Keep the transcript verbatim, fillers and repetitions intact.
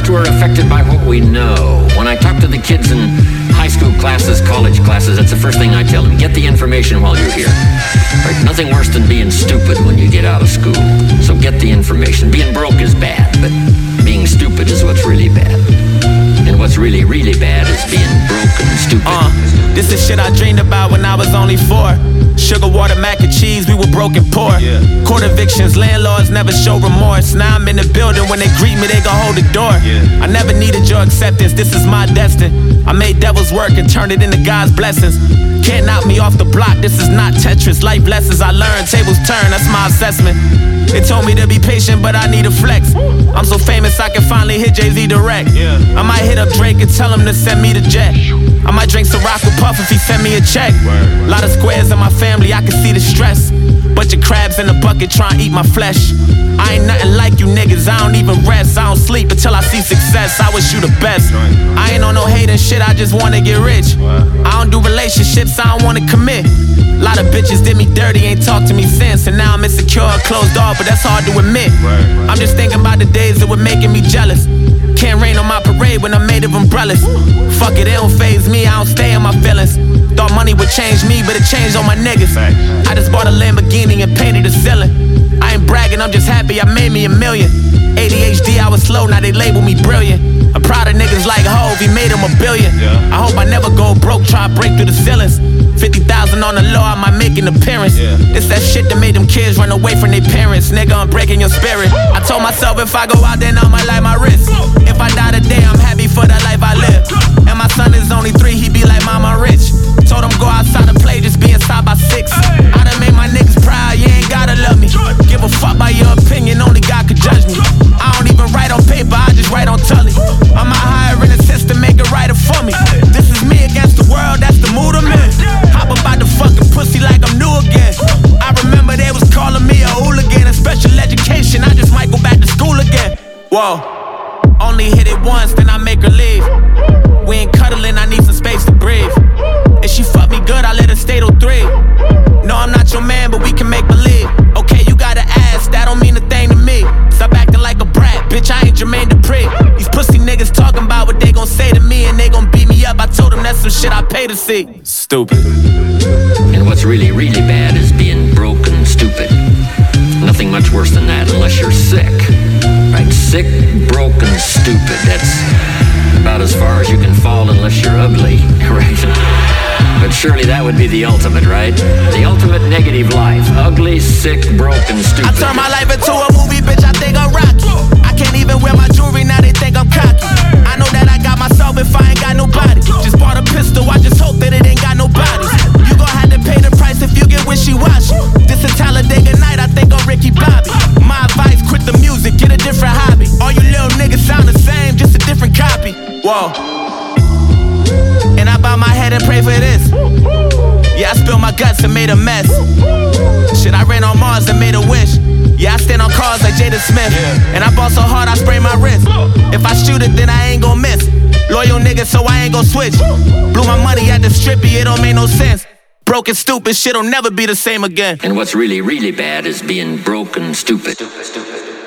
we're affected by what we know. When I talk to the kids in high school classes, college classes, that's the first thing I tell them. Get the information while you're here. Right? Nothing worse than being stupid when you get out of school. So get the information. Being broke is bad, but being stupid is what's really bad. And what's really, really bad is being broke and stupid. Uh, this is shit I dreamed about when I was only four. Sugar, water, mac and cheese, we were broken poor. Yeah. Court evictions, landlords never show remorse. Now I'm in the building, when they greet me, they gon' hold the door. Yeah. I never needed your acceptance, this is my destiny. I made devil's work and turned it into God's blessings. Can't knock me off the block, this is not Tetris. Life lessons I learned, tables turn, that's my assessment. They told me to be patient, but I need a flex. I'm so famous I can finally hit Jay-Z direct. Yeah. I might hit up Drake and tell him to send me the jet. I might drink Ciroc with Puff if he send me a check. Word. Lot of squares in my family, I can see the stress. Bunch of crabs in the bucket trying to eat my flesh. I ain't nothing like you niggas, I don't even rest. I don't sleep until I see success, I wish you the best. I ain't on no hating shit, I just wanna get rich. I don't do relationships, I don't wanna commit. Lot of bitches did me dirty, ain't talked to me since. And now I'm insecure, closed off, but that's hard to admit. I'm just thinking about the days that were making me jealous. Can't rain on my parade when I'm made of umbrellas. Fuck it, it don't faze me, I don't stay in my feelings. Thought money would change me, but it changed on my niggas. I just bought a Lamborghini and painted the ceiling. I ain't bragging, I'm just happy I made me a million. A D H D, I was slow, now they label me brilliant. I'm proud of niggas like Hov, he made him a billion. I hope I never go broke, try to break through the ceilings. fifty thousand on the low, I might make an appearance. It's that shit that made them kids run away from their parents. Nigga, I'm breaking your spirit. I told myself if I go out, then I might light my wrist. If I die today, I'm happy for the life I live. And my son is only three, he be like, Mama rich. Told him go outside and play, just be inside by six. I done made my niggas proud, you ain't gotta love me. Give a fuck by your opinion, only God could judge me. I don't even write on paper, I just write on Tully. I'm out hiring a system, make it writer for me. This is me against the world, that's the mood I'm in. Hop about the fucking pussy like I'm new again. I remember they was calling me a hooligan. In special education, I just might go back to school again. Whoa, only hit it once, then I make her leave. We ain't cuddling, I need some space to breathe. If she fuck me good, I let her stay till three. No, I'm not your man, but we can make believe. Okay, you got an ass, that don't mean a thing to me. Stop acting like a brat, bitch, I ain't Jermaine Dupri. These pussy niggas talking about what they gon' say to me, and they gon' beat me up. I told them that's some shit I pay to see. Stupid. And what's really, really bad is being broke and stupid. Nothing much worse than that, unless you're sick. Right? Sick, broke, and stupid. That's about as far as you can fall unless you're ugly, right? But surely that would be the ultimate, right? The ultimate negative life. Ugly, sick, broke, and stupid. I turn my life into a movie, bitch, I think I'm Rocky. I can't even wear my jewelry, now they think I'm cocky. I know that I got myself if I ain't got nobody. Just bought a pistol, I just hope that it ain't got no bodies. You gon' have to pay the price if you get wishy-washy. This a Talladega night, I think I'm Ricky Bobby. My advice, quit the music, get a different hobby. All you little niggas sound the same, just a different copy. Whoa. And I bow my head and pray for this. Yeah, I spilled my guts and made a mess. Shit, I ran on Mars and made a wish. Yeah, I stand on cars like Jada Smith. Yeah. And I ball so hard I sprain my wrist. If I shoot it, then I ain't gon' miss. Loyal nigga, so I ain't gon' switch. Blew my money at the strippy, it don't make no sense. Broke and stupid, shit'll never be the same again. And what's really, really bad is being broke and stupid. Stupid, stupid.